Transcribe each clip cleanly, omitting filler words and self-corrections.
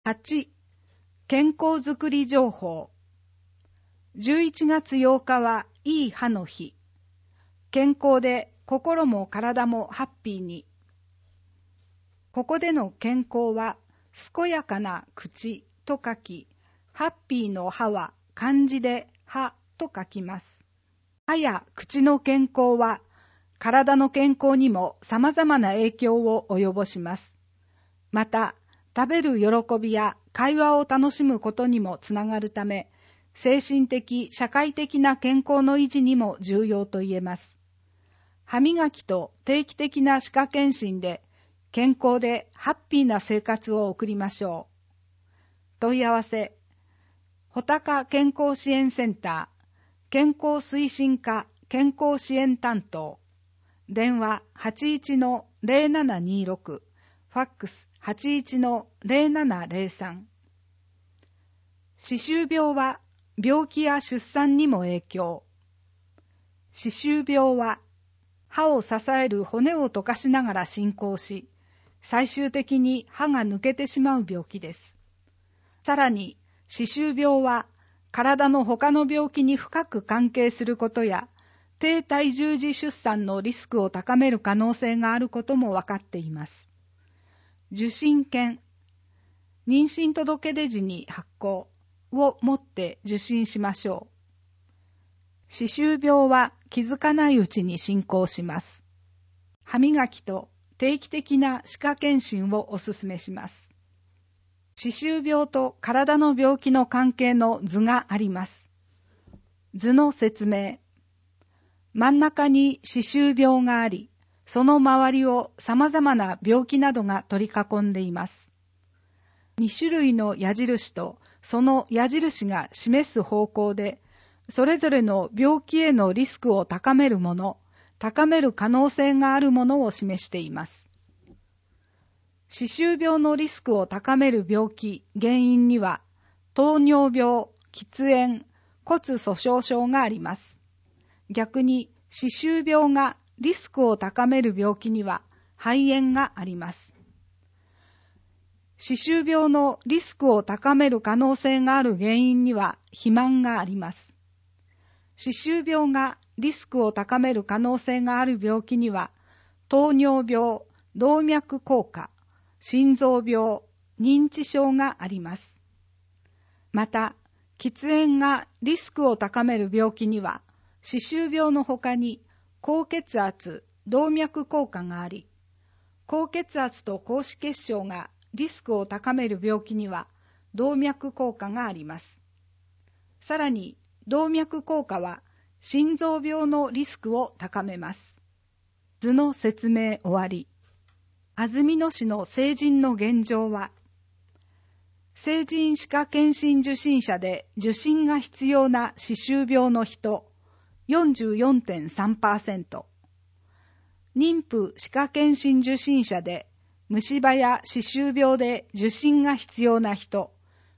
8. 健康づくり情報。11月8日はいい歯の日。健康で心も体もハッピーに。ここでの健康は健やかな口と書き、ハッピーの歯は漢字で歯と書きます。歯や口の健康は体の健康にも様々な影響を及ぼします。また、食べる喜びや会話を楽しむことにもつながるため、精神的、社会的な健康の維持にも重要と言えます。歯磨きと定期的な歯科検診で、健康でハッピーな生活を送りましょう。問い合わせ、穂高健康支援センター、健康推進課健康支援担当、電話 81-0726、ファックス 81-0703。歯周病は病気や出産にも影響。歯周病は歯を支える骨を溶かしながら進行し、最終的に歯が抜けてしまう病気です。さらに、歯周病は体の他の病気に深く関係することや、低体重児出産のリスクを高める可能性があることも分かっています。受診券、妊娠届出時に発行をもって受診しましょう。歯周病は気づかないうちに進行します。歯磨きと定期的な歯科検診をお勧めします。歯周病と体の病気の関係の図があります。図の説明。真ん中に歯周病があり、その周りを様々な病気などが取り囲んでいます。2種類の矢印とその矢印が示す方向で、それぞれの病気へのリスクを高めるもの、高める可能性があるものを示しています。歯周病のリスクを高める病気、原因には、糖尿病、喫煙、骨粗鬆症があります。逆に、歯周病がリスクを高める病気には、肺炎があります。歯周病のリスクを高める可能性がある原因には、肥満があります。歯周病がリスクを高める可能性がある病気には、糖尿病、動脈硬化、心臓病、認知症があります。また、喫煙がリスクを高める病気には、歯周病のほかに高血圧、動脈硬化があり、高血圧と高脂血症がリスクを高める病気には動脈硬化があります。さらに、動脈硬化は心臓病のリスクを高めます。図の説明終わり。安曇野市の成人の現状は、成人歯科検診受診者で受診が必要な歯周病の人 44.3%、妊婦歯科検診受診者で虫歯や歯周病で受診が必要な人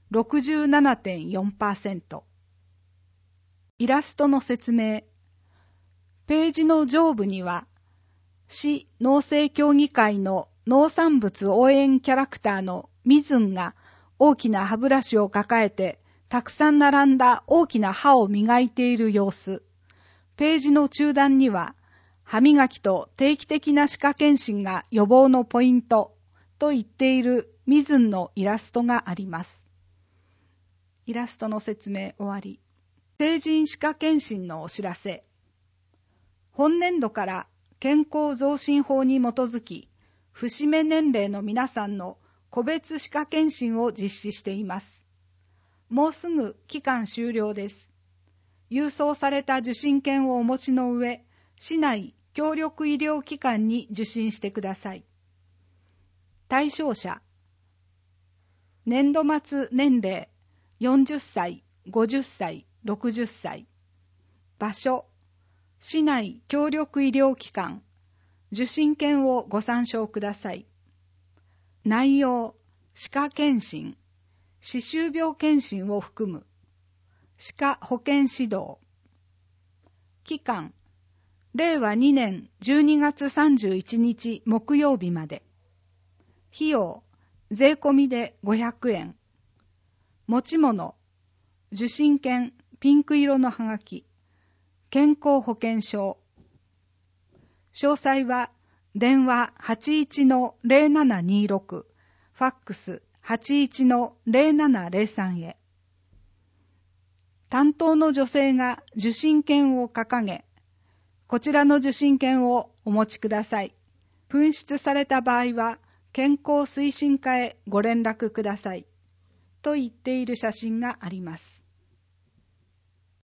67.4%。イラストの説明。ページの上部には、市農政協議会の農産物応援キャラクターのみずんが大きな歯ブラシを抱えてたくさん並んだ大きな歯を磨いている様子。ページの中段には歯磨きと定期的な歯科検診が予防のポイントと言っているみずんのイラストがあります。イラストの説明終わり。成人歯科検診のお知らせ。本年度から健康増進法に基づき、節目年齢の皆さんの個別歯科検診を実施しています。もうすぐ期間終了です。郵送された受診券をお持ちの上、市内協力医療機関に受診してください。対象者、年度末年齢40歳、50歳、60歳。場所、市内協力医療機関。受診券をご参照ください。内容、歯科検診、歯周病検診を含む歯科保健指導。期間、令和2年12月31日木曜日まで。費用、 税込みで500円。持ち物、受信券ピンク色のはがき、健康保険証。詳細は電話 81-0726、ファックス 81-0703 へ。担当の女性が受信券を掲げ、こちらの受信券をお持ちください。紛失された場合は健康推進課へご連絡ください。と言っている写真があります。